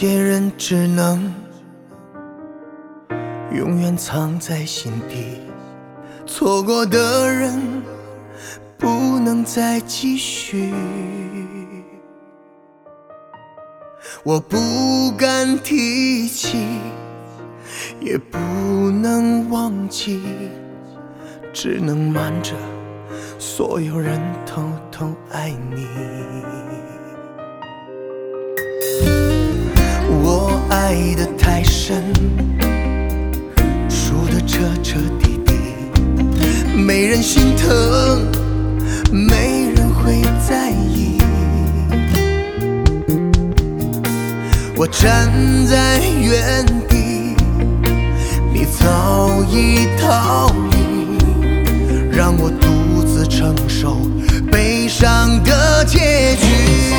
些人只能永远藏在心底，错过的人不能再继续。我不敢提起，也不能忘记，只能瞒着所有人偷偷爱你。我爱得太深，输得彻彻底底，没人心疼，没人会在意。我站在原地，你早已逃离，让我独自承受悲伤的结局。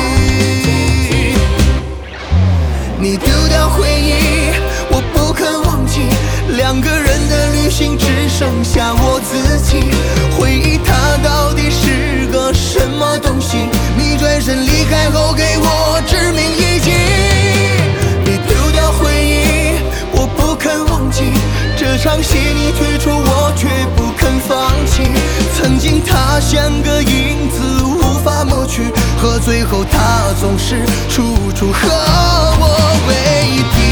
你丢掉回忆，我不肯忘记，两个人的旅行只剩下我自己。回忆它到底是个什么东西？你转身离开后给我致命一击。你丢掉回忆，我不肯忘记，这场戏你退出我却不肯放弃。曾经它像个影子无法抹去，可最后它总是处处和我为敌。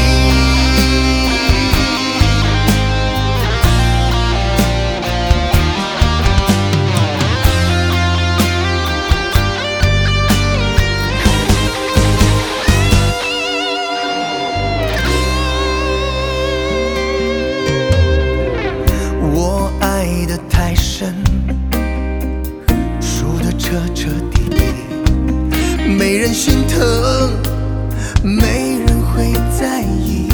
我爱得太深，输得彻彻底底，没人心疼，没人会在意。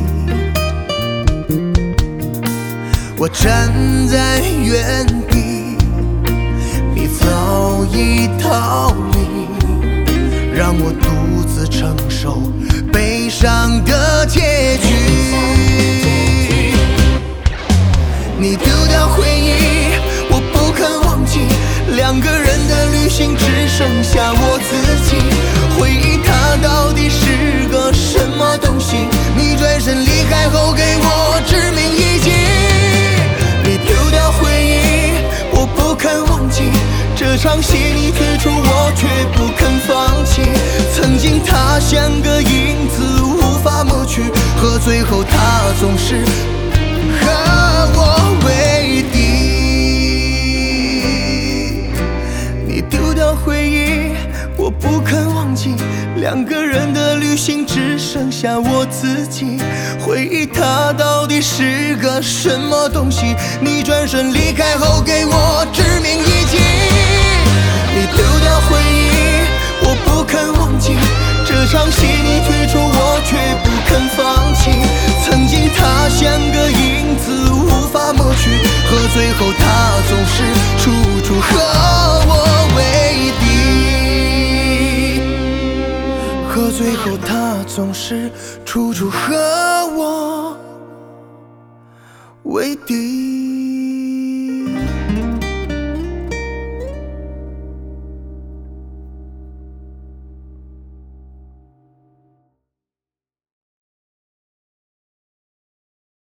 我站在原地，你早已逃离，让我独自承受悲伤的结局。你丢掉回忆，我不肯忘记，两个人的旅行只剩下我自己。回忆它到底是个什么东西？你转身离开后给我致命一击。你丢掉回忆，我不肯忘记，这场戏你退出我却不肯放弃。曾经它像个影子无法抹去，可最后它总是和我为敌。你丢掉回忆，我不肯忘记，两个人的旅行只剩下我自己。回忆它到底是个什么东西？你转身离开后给我致命一击。你丢掉回忆，我不肯忘记，这场戏你退出我却不肯放弃。曾经它像个影子无法抹去，可最后它总是处处和我为敌。可最后它总是处处和我为敌。